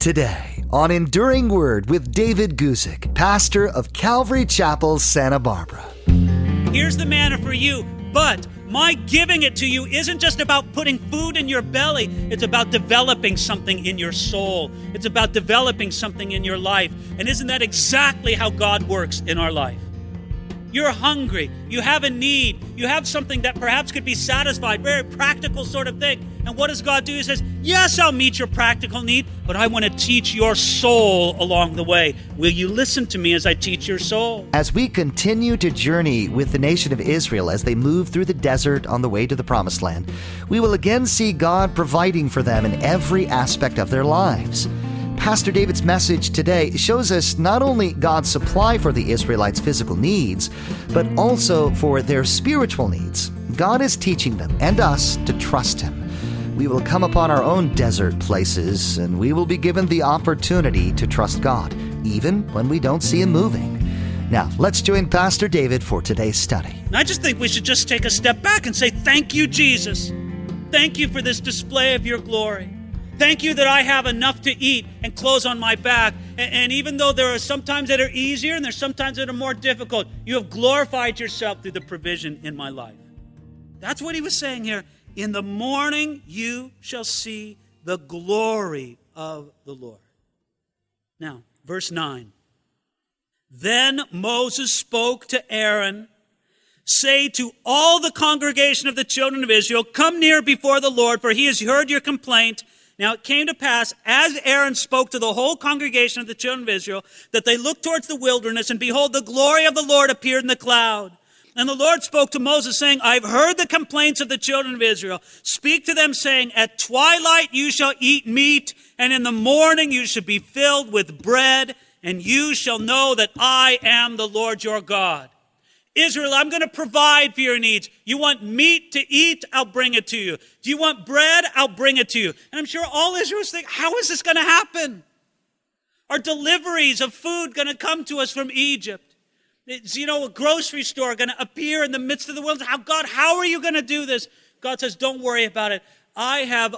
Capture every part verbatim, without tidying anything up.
Today on Enduring Word with David Guzik, pastor of Calvary Chapel, Santa Barbara. Here's the manna for you, but my giving it to you isn't just about putting food in your belly. It's about developing something in your soul. It's about developing something in your life. And isn't that exactly how God works in our life? You're hungry. You have a need. You have something that perhaps could be satisfied, very practical sort of thing. And what does God do? He says, yes, I'll meet your practical need, but I want to teach your soul along the way. Will you listen to me as I teach your soul? As we continue to journey with the nation of Israel as they move through the desert on the way to the Promised Land, we will again see God providing for them in every aspect of their lives. Pastor David's message today shows us not only God's supply for the Israelites' physical needs, but also for their spiritual needs. God is teaching them and us to trust Him. We will come upon our own desert places, and we will be given the opportunity to trust God, even when we don't see Him moving. Now, let's join Pastor David for today's study. I just think we should just take a step back and say, thank you, Jesus. Thank you for this display of your glory. Thank you that I have enough to eat and clothes on my back. And, and even though there are some times that are easier and there's some times that are more difficult, you have glorified yourself through the provision in my life. That's what he was saying here. In the morning you shall see the glory of the Lord. Now, verse nine. Then Moses spoke to Aaron, say to all the congregation of the children of Israel, come near before the Lord, for he has heard your complaint. Now it came to pass, as Aaron spoke to the whole congregation of the children of Israel, that they looked towards the wilderness, and behold, the glory of the Lord appeared in the cloud. And the Lord spoke to Moses, saying, I've heard the complaints of the children of Israel. Speak to them, saying, at twilight you shall eat meat, and in the morning you shall be filled with bread, and you shall know that I am the Lord your God. Israel, I'm going to provide for your needs. You want meat to eat? I'll bring it to you. Do you want bread? I'll bring it to you. And I'm sure all Israelites think, how is this going to happen? Are deliveries of food going to come to us from Egypt? Is, you know, a grocery store going to appear in the midst of the wilderness? How, God, how are you going to do this? God says, don't worry about it. I have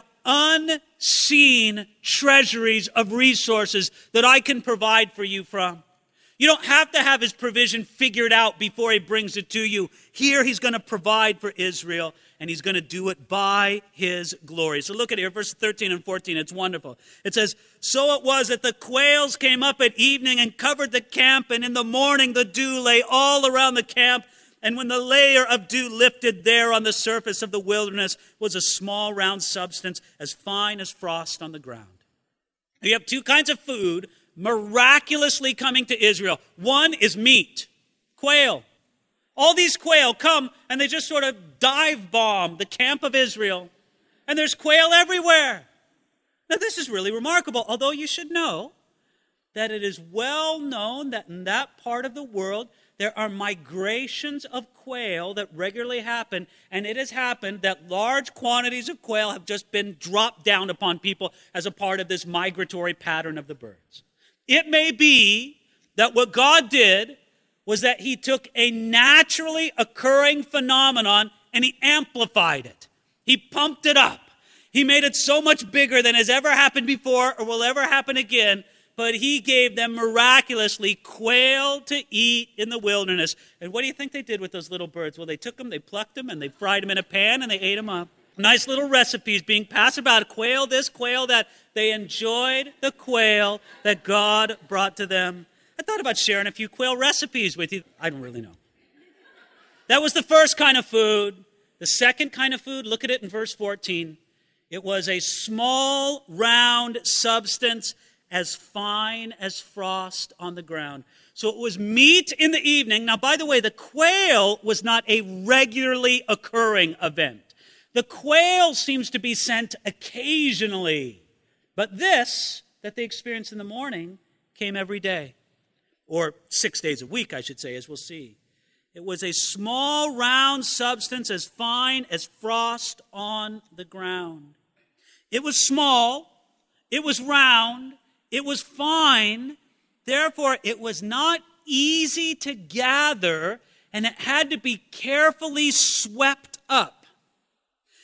unseen treasuries of resources that I can provide for you from. You don't have to have his provision figured out before he brings it to you. Here he's going to provide for Israel, and he's going to do it by his glory. So look at here, verse thirteen and fourteen. It's wonderful. It says, so it was that the quails came up at evening and covered the camp, and in the morning the dew lay all around the camp. And when the layer of dew lifted there on the surface of the wilderness was a small round substance as fine as frost on the ground. You have two kinds of food miraculously coming to Israel. One is meat, quail. All these quail come and they just sort of dive bomb the camp of Israel. And there's quail everywhere. Now this is really remarkable, although you should know that it is well known that in that part of the world there are migrations of quail that regularly happen, and it has happened that large quantities of quail have just been dropped down upon people as a part of this migratory pattern of the birds. It may be that what God did was that he took a naturally occurring phenomenon and he amplified it. He pumped it up. He made it so much bigger than has ever happened before or will ever happen again, but he gave them miraculously quail to eat in the wilderness. And what do you think they did with those little birds? Well, they took them, they plucked them, and they fried them in a pan, and they ate them up. Nice little recipes being passed about, quail this, quail that. They enjoyed the quail that God brought to them. I thought about sharing a few quail recipes with you. I don't really know. That was the first kind of food. The second kind of food, look at it in verse fourteen. It was a small, round substance as fine as frost on the ground. So it was meat in the evening. Now, by the way, the quail was not a regularly occurring event. The quail seems to be sent occasionally. But this, that they experienced in the morning, came every day. Or six days a week, I should say, as we'll see. It was a small, round substance as fine as frost on the ground. It was small. It was round. It was fine. Therefore, it was not easy to gather, and it had to be carefully swept up.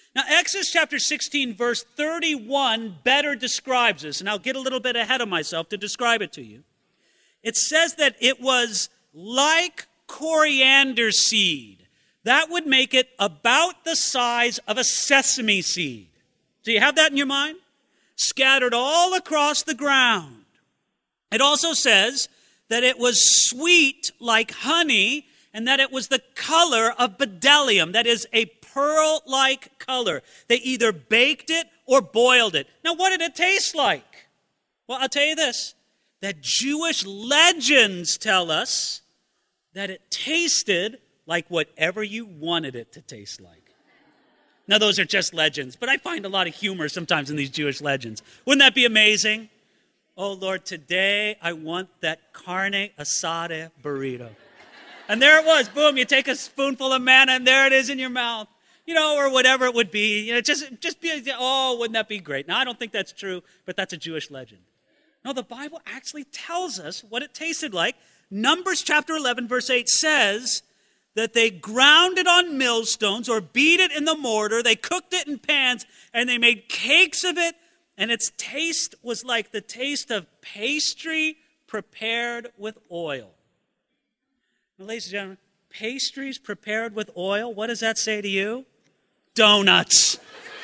Now, Exodus chapter sixteen, verse thirty-one better describes this, and I'll get a little bit ahead of myself to describe it to you. It says that it was like coriander seed. That would make it about the size of a sesame seed. Do you have that in your mind? Scattered all across the ground. It also says that it was sweet like honey, and that it was the color of bdellium, that is a pearl-like color. They either baked it or boiled it. Now, what did it taste like? Well, I'll tell you this, that Jewish legends tell us that it tasted like whatever you wanted it to taste like. Now, those are just legends, but I find a lot of humor sometimes in these Jewish legends. Wouldn't that be amazing? Oh, Lord, today I want that carne asada burrito. And there it was. Boom, you take a spoonful of manna, and there it is in your mouth. You know, or whatever it would be. You know, just, just be, oh, wouldn't that be great? Now, I don't think that's true, but that's a Jewish legend. No, the Bible actually tells us what it tasted like. Numbers chapter eleven, verse eight says that they ground it on millstones or beat it in the mortar. They cooked it in pans, and they made cakes of it, and its taste was like the taste of pastry prepared with oil. Now, ladies and gentlemen, pastries prepared with oil, what does that say to you? Donuts.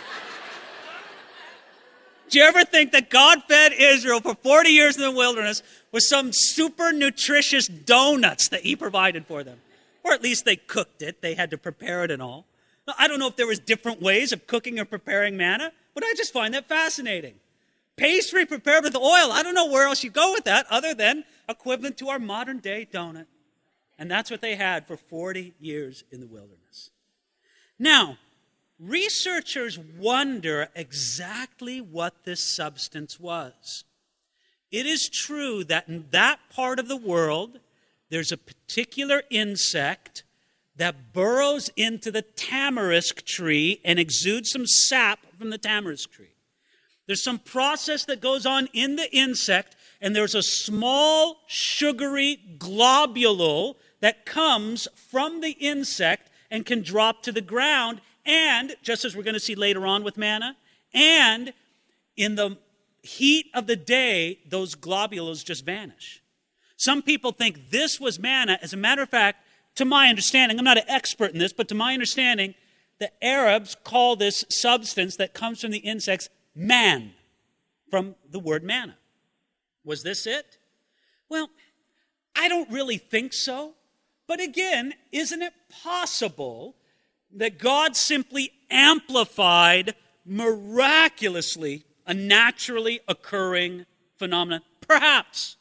Do you ever think that God fed Israel for forty years in the wilderness with some super nutritious donuts that he provided for them? Or at least they cooked it. They had to prepare it and all. Now, I don't know if there was different ways of cooking or preparing manna, but I just find that fascinating. Pastry prepared with oil. I don't know where else you go with that other than equivalent to our modern day donut. And that's what they had for forty years in the wilderness. Now, researchers wonder exactly what this substance was. It is true that in that part of the world, there's a particular insect that burrows into the tamarisk tree and exudes some sap from the tamarisk tree. There's some process that goes on in the insect, and there's a small sugary globule that comes from the insect and can drop to the ground, and, just as we're going to see later on with manna, and in the heat of the day, those globules just vanish. Some people think this was manna. As a matter of fact, to my understanding, I'm not an expert in this, but to my understanding, the Arabs call this substance that comes from the insects man, from the word manna. Was this it? Well, I don't really think so. But again, isn't it possible that God simply amplified miraculously a naturally occurring phenomenon? Perhaps.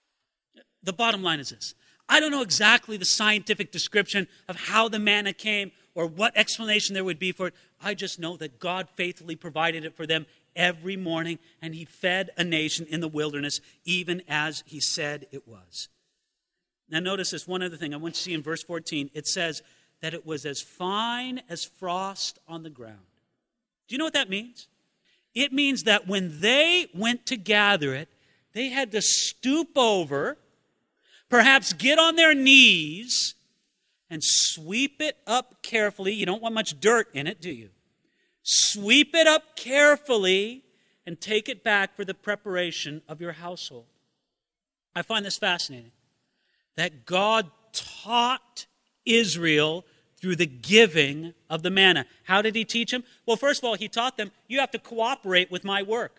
The bottom line is this. I don't know exactly the scientific description of how the manna came or what explanation there would be for it. I just know that God faithfully provided it for them every morning, and he fed a nation in the wilderness even as he said it was. Now notice this one other thing I want you to see in verse fourteen. It says that it was as fine as frost on the ground. Do you know what that means? It means that when they went to gather it, they had to stoop over, perhaps get on their knees, and sweep it up carefully. You don't want much dirt in it, do you? Sweep it up carefully and take it back for the preparation of your household. I find this fascinating, that God taught Israel through the giving of the manna. How did he teach them? Well, first of all, he taught them, you have to cooperate with my work.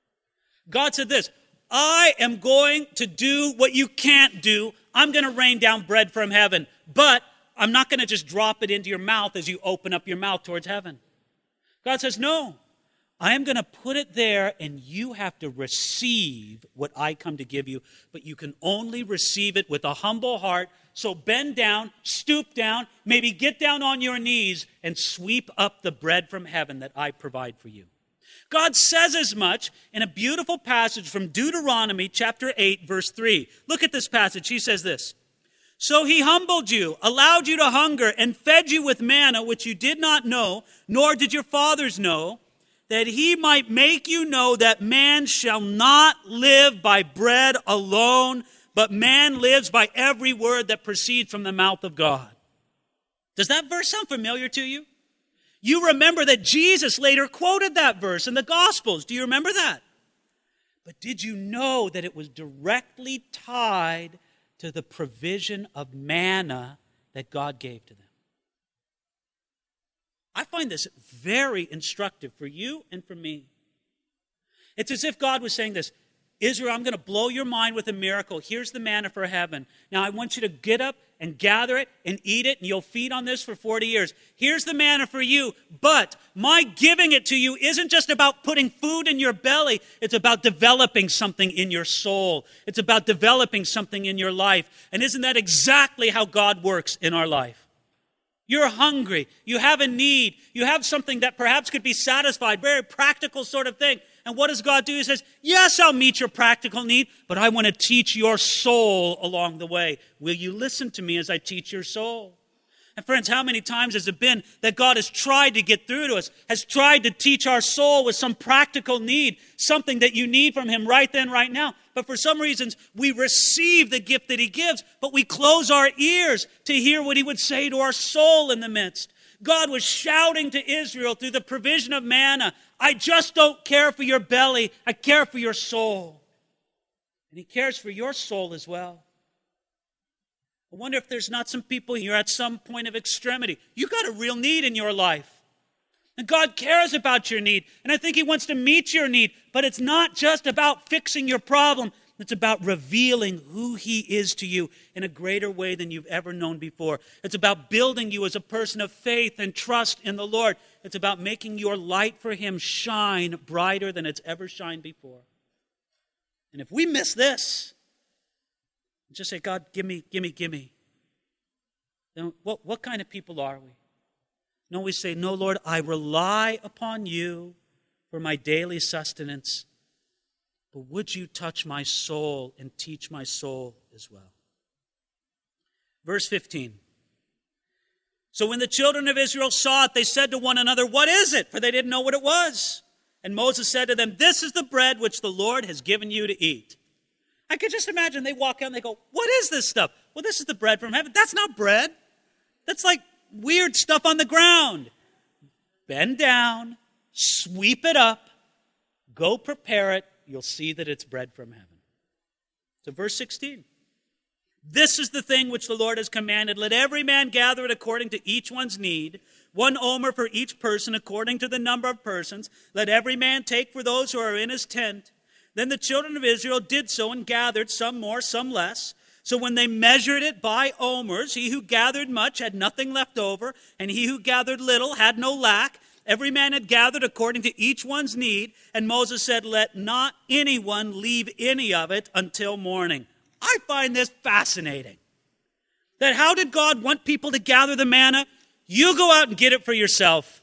God said this, I am going to do what you can't do. I'm going to rain down bread from heaven, but I'm not going to just drop it into your mouth as you open up your mouth towards heaven. God says, no, I am going to put it there, and you have to receive what I come to give you, but you can only receive it with a humble heart. So bend down, stoop down, maybe get down on your knees and sweep up the bread from heaven that I provide for you. God says as much in a beautiful passage from Deuteronomy chapter eight, verse three. Look at this passage. He says this, so he humbled you, allowed you to hunger, and fed you with manna, which you did not know, nor did your fathers know, that he might make you know that man shall not live by bread alone, but man lives by every word that proceeds from the mouth of God. Does that verse sound familiar to you? You remember that Jesus later quoted that verse in the Gospels. Do you remember that? But did you know that it was directly tied to the provision of manna that God gave to them? I find this very instructive for you and for me. It's as if God was saying this, Israel, I'm going to blow your mind with a miracle. Here's the manna for heaven. Now I want you to get up and gather it and eat it, and you'll feed on this for forty years. Here's the manna for you, but my giving it to you isn't just about putting food in your belly. It's about developing something in your soul. It's about developing something in your life. And isn't that exactly how God works in our life? You're hungry. You have a need. You have something that perhaps could be satisfied, very practical sort of thing. And what does God do? He says, yes, I'll meet your practical need, but I want to teach your soul along the way. Will you listen to me as I teach your soul? And friends, how many times has it been that God has tried to get through to us, has tried to teach our soul with some practical need, something that you need from him right then, right now. But for some reasons, we receive the gift that he gives, but we close our ears to hear what he would say to our soul in the midst. God was shouting to Israel through the provision of manna, I just don't care for your belly, I care for your soul. And he cares for your soul as well. I wonder if there's not some people here at some point of extremity. You've got a real need in your life. And God cares about your need. And I think he wants to meet your need. But it's not just about fixing your problem. It's about revealing who he is to you in a greater way than you've ever known before. It's about building you as a person of faith and trust in the Lord. It's about making your light for him shine brighter than it's ever shined before. And if we miss this, just say, God, give me, give me, give me. Then what, what kind of people are we? No, we say, no, Lord, I rely upon you for my daily sustenance. But would you touch my soul and teach my soul as well? Verse fifteen. So when the children of Israel saw it, they said to one another, what is it? For they didn't know what it was. And Moses said to them, this is the bread which the Lord has given you to eat. I could just imagine they walk out and they go, what is this stuff? Well, this is the bread from heaven. That's not bread. That's like weird stuff on the ground. Bend down, sweep it up, go prepare it. You'll see that it's bread from heaven. So verse sixteen. This is the thing which the Lord has commanded. Let every man gather it according to each one's need. One omer for each person according to the number of persons. Let every man take for those who are in his tent. Then the children of Israel did so and gathered, some more, some less. So when they measured it by omers, he who gathered much had nothing left over, and he who gathered little had no lack. Every man had gathered according to each one's need. And Moses said, let not anyone leave any of it until morning. I find this fascinating. That how did God want people to gather the manna? You go out and get it for yourself.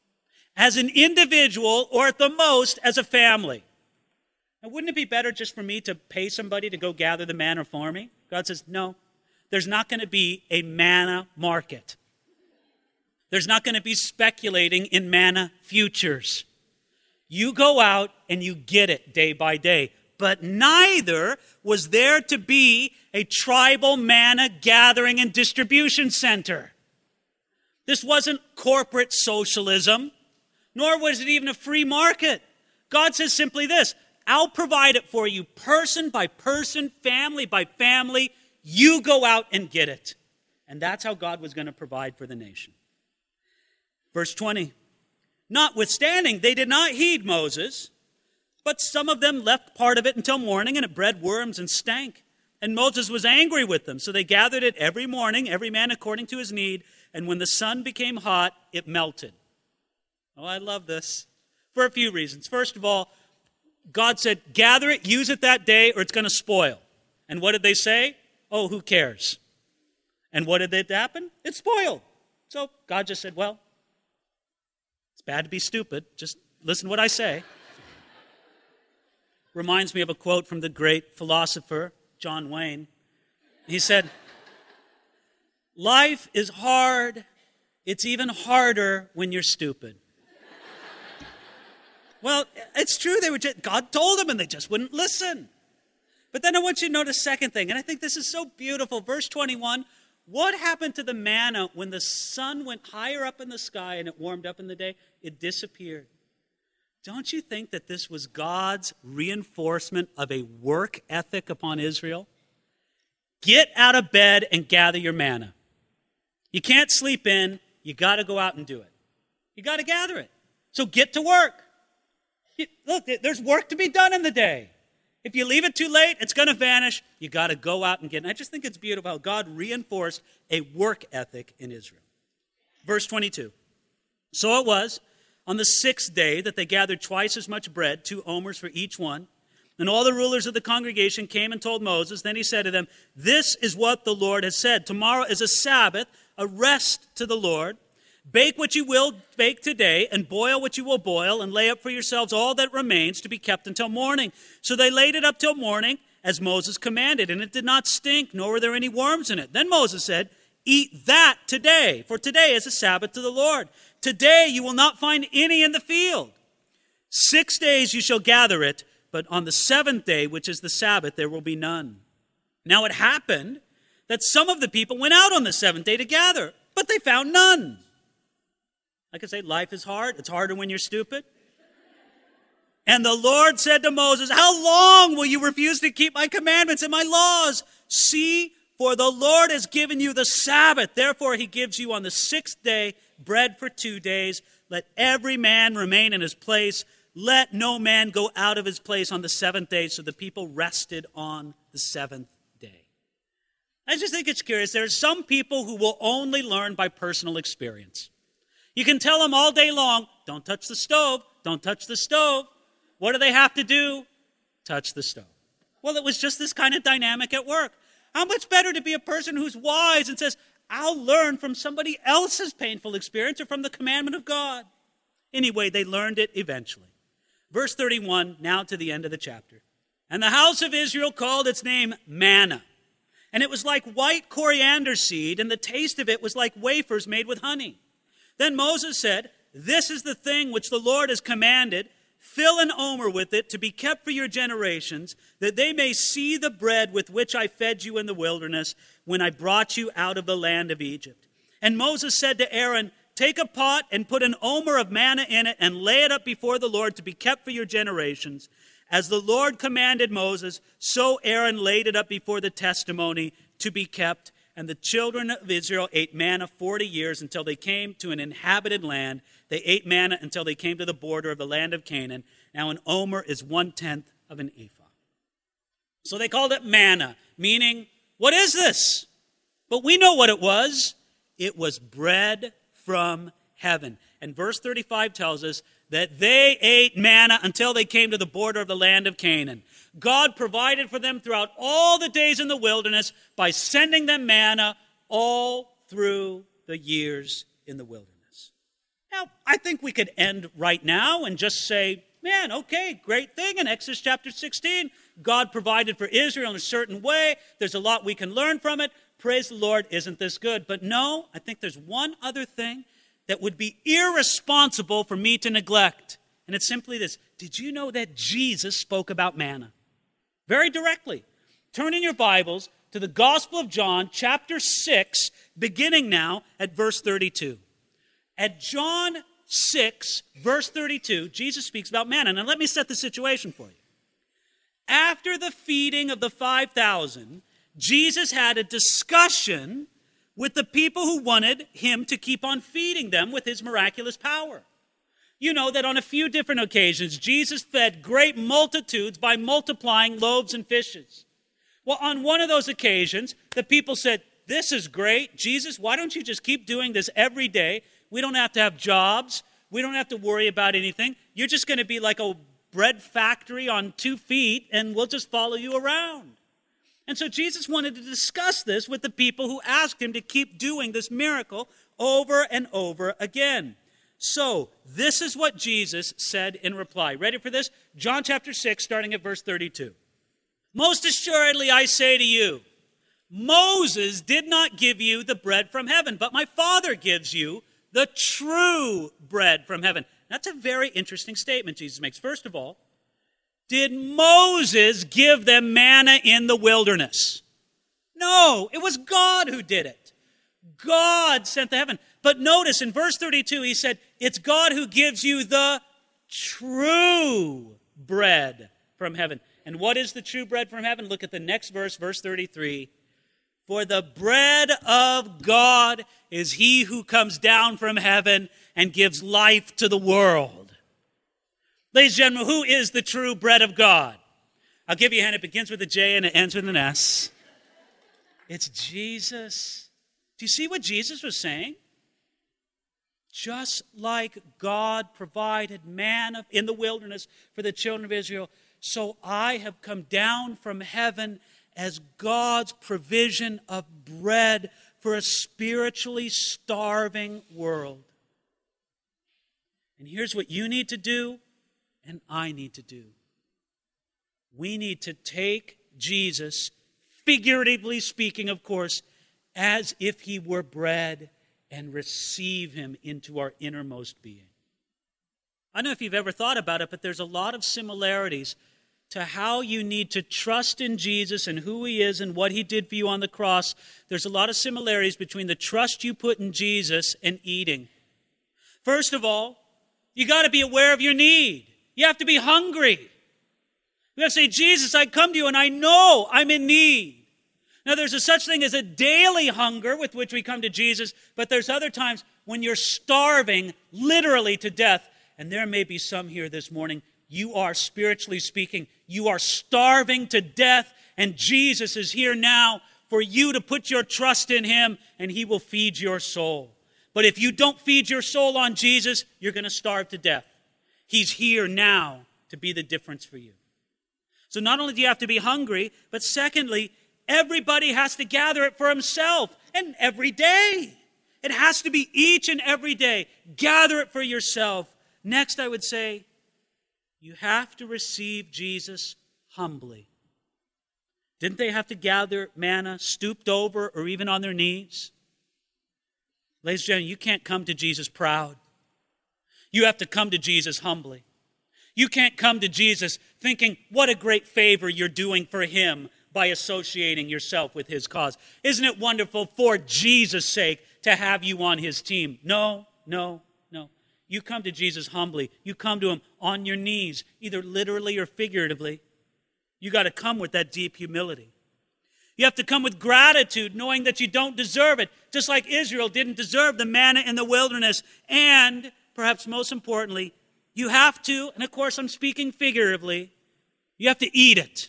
As an individual, or at the most, as a family. Now, wouldn't it be better just for me to pay somebody to go gather the manna for me? God says, no, there's not going to be a manna market. There's not going to be speculating in manna futures. You go out and you get it day by day. But neither was there to be a tribal manna gathering and distribution center. This wasn't corporate socialism, nor was it even a free market. God says simply this, I'll provide it for you person by person, family by family. You go out and get it. And that's how God was going to provide for the nation. Verse twenty, notwithstanding, they did not heed Moses, but some of them left part of it until morning, and it bred worms and stank. And Moses was angry with them, so they gathered it every morning, every man according to his need, and when the sun became hot, it melted. Oh, I love this. For a few reasons. First of all, God said, gather it, use it that day, or it's going to spoil. And what did they say? Oh, who cares? And what did it happen? It spoiled. So God just said, well, it's bad to be stupid. Just listen to what I say. Reminds me of a quote from the great philosopher, John Wayne. He said, life is hard. It's even harder when you're stupid. Well, it's true. They were just, God told them and they just wouldn't listen. But then I want you to notice a second thing, and I think this is so beautiful. Verse twenty-one, What happened to the manna when the sun went higher up in the sky and it warmed up in the day? It disappeared. Don't you think that this was God's reinforcement of a work ethic upon Israel? Get out of bed and gather your manna. You can't sleep in. You got to go out and do it. You got to gather it. So get to work. You, look, there's work to be done in the day. If you leave it too late, it's going to vanish. You got to go out and get it. And I just think it's beautiful how God reinforced a work ethic in Israel. Verse twenty-two. So it was on the sixth day that they gathered twice as much bread, two omers for each one. And all the rulers of the congregation came and told Moses. Then he said to them, this is what the Lord has said. Tomorrow is a Sabbath, a rest to the Lord. Bake what you will bake today, and boil what you will boil, and lay up for yourselves all that remains to be kept until morning. So they laid it up till morning, as Moses commanded, and it did not stink, nor were there any worms in it. Then Moses said, eat that today, for today is a Sabbath to the Lord. Today you will not find any in the field. Six days you shall gather it, but on the seventh day, which is the Sabbath, there will be none. Now it happened that some of the people went out on the seventh day to gather, but they found none. I can say life is hard. It's harder when you're stupid. And the Lord said to Moses, how long will you refuse to keep my commandments and my laws? See, for the Lord has given you the Sabbath. Therefore, he gives you on the sixth day bread for two days. Let every man remain in his place. Let no man go out of his place on the seventh day. So the people rested on the seventh day. I just think it's curious. There are some people who will only learn by personal experience. You can tell them all day long, don't touch the stove, don't touch the stove. What do they have to do? Touch the stove. Well, it was just this kind of dynamic at work. How much better to be a person who's wise and says, I'll learn from somebody else's painful experience or from the commandment of God. Anyway, they learned it eventually. Verse thirty-one, now to the end of the chapter. And the house of Israel called its name manna. And it was like white coriander seed, and the taste of it was like wafers made with honey. Then Moses said, this is the thing which the Lord has commanded. Fill an omer with it to be kept for your generations, that they may see the bread with which I fed you in the wilderness when I brought you out of the land of Egypt. And Moses said to Aaron, take a pot and put an omer of manna in it and lay it up before the Lord to be kept for your generations. As the Lord commanded Moses, so Aaron laid it up before the testimony to be kept. And the children of Israel ate manna forty years until they came to an inhabited land. They ate manna until they came to the border of the land of Canaan. Now an omer is one-tenth of an ephah. So they called it manna, meaning, what is this? But we know what it was. It was bread from heaven. And verse thirty-five tells us that they ate manna until they came to the border of the land of Canaan. God provided for them throughout all the days in the wilderness by sending them manna all through the years in the wilderness. Now, I think we could end right now and just say, man, okay, great thing. In Exodus chapter sixteen, God provided for Israel in a certain way. There's a lot we can learn from it. Praise the Lord, isn't this good? But no, I think there's one other thing that would be irresponsible for me to neglect. And it's simply this. Did you know that Jesus spoke about manna? Very directly. Turn in your Bibles to the Gospel of John, chapter six, beginning now at verse thirty-two. At John six, verse thirty-two, Jesus speaks about manna. Now let me set the situation for you. After the feeding of the five thousand, Jesus had a discussion with the people who wanted him to keep on feeding them with his miraculous power. You know that on a few different occasions, Jesus fed great multitudes by multiplying loaves and fishes. Well, on one of those occasions, the people said, this is great. Jesus, why don't you just keep doing this every day? We don't have to have jobs. We don't have to worry about anything. You're just going to be like a bread factory on two feet, and we'll just follow you around. And so Jesus wanted to discuss this with the people who asked him to keep doing this miracle over and over again. So, this is what Jesus said in reply. Ready for this? John chapter six, starting at verse thirty-two. Most assuredly I say to you, Moses did not give you the bread from heaven, but my Father gives you the true bread from heaven. That's a very interesting statement Jesus makes. First of all, did Moses give them manna in the wilderness? No, it was God who did it. God sent the heaven. But notice in verse thirty-two, he said, it's God who gives you the true bread from heaven. And what is the true bread from heaven? Look at the next verse, verse thirty-three. For the bread of God is he who comes down from heaven and gives life to the world. Ladies and gentlemen, who is the true bread of God? I'll give you a hand. It begins with a J and it ends with an S. It's Jesus. Do you see what Jesus was saying? Just like God provided manna in the wilderness for the children of Israel, so I have come down from heaven as God's provision of bread for a spiritually starving world. And here's what you need to do and I need to do. We need to take Jesus, figuratively speaking, of course, as if he were bread and receive him into our innermost being. I don't know if you've ever thought about it, but there's a lot of similarities to how you need to trust in Jesus and who he is and what he did for you on the cross. There's a lot of similarities between the trust you put in Jesus and eating. First of all, you got to be aware of your need. You have to be hungry. You have to say, Jesus, I come to you and I know I'm in need. Now, there's a such thing as a daily hunger with which we come to Jesus, but there's other times when you're starving literally to death. And there may be some here this morning. You are, spiritually speaking, you are starving to death, and Jesus is here now for you to put your trust in him, and he will feed your soul. But if you don't feed your soul on Jesus, you're going to starve to death. He's here now to be the difference for you. So not only do you have to be hungry, but secondly, everybody has to gather it for himself, and every day. It has to be each and every day. Gather it for yourself. Next, I would say, you have to receive Jesus humbly. Didn't they have to gather manna stooped over or even on their knees? Ladies and gentlemen, you can't come to Jesus proud. You have to come to Jesus humbly. You can't come to Jesus thinking, what a great favor you're doing for him by associating yourself with his cause. Isn't it wonderful for Jesus' sake to have you on his team? No, no, no. You come to Jesus humbly. You come to him on your knees, either literally or figuratively. You got to come with that deep humility. You have to come with gratitude, knowing that you don't deserve it, just like Israel didn't deserve the manna in the wilderness. And perhaps most importantly, you have to, and of course I'm speaking figuratively, you have to eat it.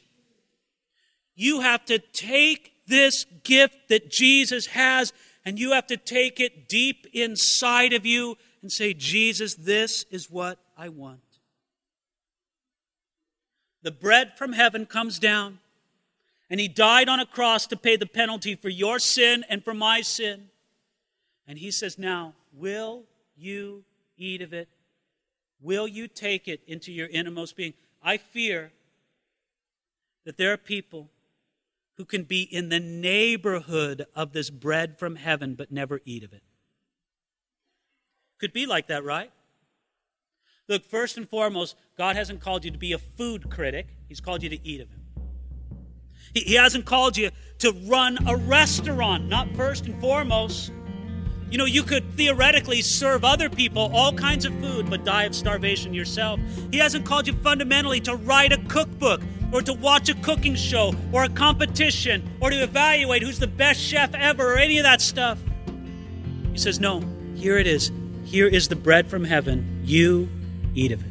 You have to take this gift that Jesus has, and you have to take it deep inside of you and say, Jesus, this is what I want. The bread from heaven comes down, and he died on a cross to pay the penalty for your sin and for my sin. And he says, now, will you eat of it? Will you take it into your innermost being? I fear that there are people who can be in the neighborhood of this bread from heaven but never eat of it. Could be like that, right? Look, first and foremost, God hasn't called you to be a food critic. He's called you to eat of him. He, he hasn't called you to run a restaurant, not first and foremost. You know, you could theoretically serve other people all kinds of food but die of starvation yourself. He hasn't called you fundamentally to write a cookbook or to watch a cooking show or a competition or to evaluate who's the best chef ever or any of that stuff. He says, no, here it is. Here is the bread from heaven. You eat of it.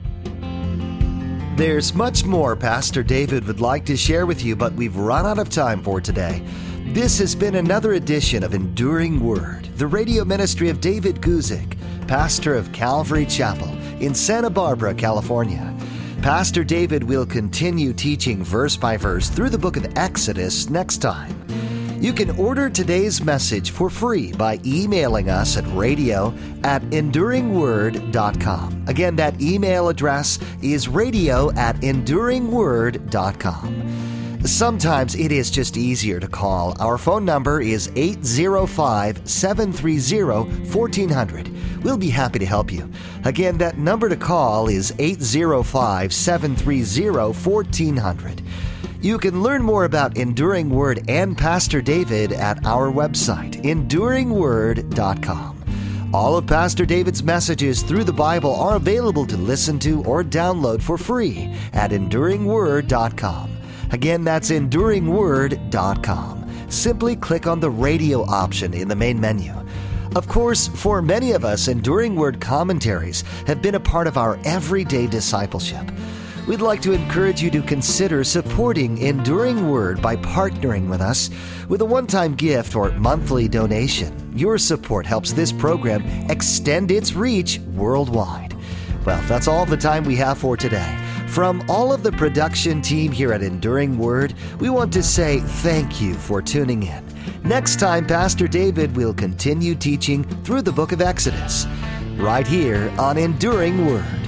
There's much more Pastor David would like to share with you, but we've run out of time for today. This has been another edition of Enduring Word, the radio ministry of David Guzik, pastor of Calvary Chapel in Santa Barbara, California. Pastor David will continue teaching verse by verse through the book of Exodus next time. You can order today's message for free by emailing us at radio at enduring word dot com. Again, that email address is radio at enduring word dot com. Sometimes it is just easier to call. Our phone number is eight zero five, seven three zero, one four zero zero. We'll be happy to help you. Again, that number to call is eight zero five, seven three zero, one four zero zero. You can learn more about Enduring Word and Pastor David at our website, enduring word dot com. All of Pastor David's messages through the Bible are available to listen to or download for free at enduring word dot com. Again, that's enduring word dot com. Simply click on the radio option in the main menu. Of course, for many of us, Enduring Word commentaries have been a part of our everyday discipleship. We'd like to encourage you to consider supporting Enduring Word by partnering with us with a one-time gift or monthly donation. Your support helps this program extend its reach worldwide. Well, that's all the time we have for today. From all of the production team here at Enduring Word, we want to say thank you for tuning in. Next time, Pastor David will continue teaching through the book of Exodus, right here on Enduring Word.